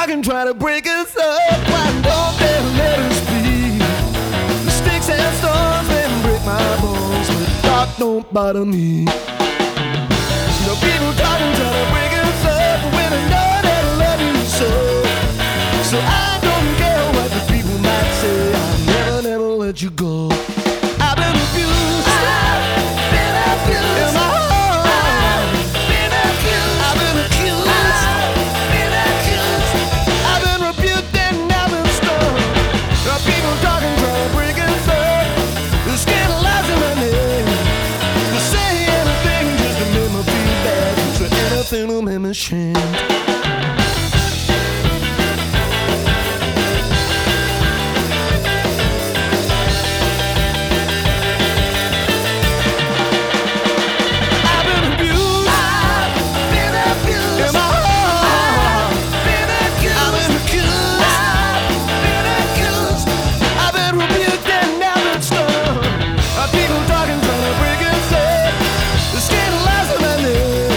talking, try to break us up. Why don't they let us be? The sticks and stones, they break my bones, but God don't bother me. You know, people talking, try to break us up, when I know they love you so. So I don't care what the people might say, I'll never, never let you go. I've been abused, I've been abused in my heart. I've been accused, I've been accused, I've been accused. I've been rebuked and I've been stoned. The people talking, trying to break us up. They're scandalizing my name. They say anything just to make me feel bad. So anything to make me ashamed.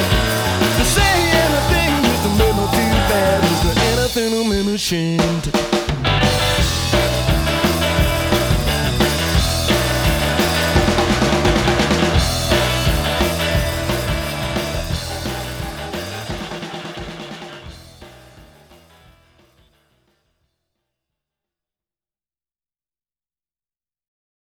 Ashamed.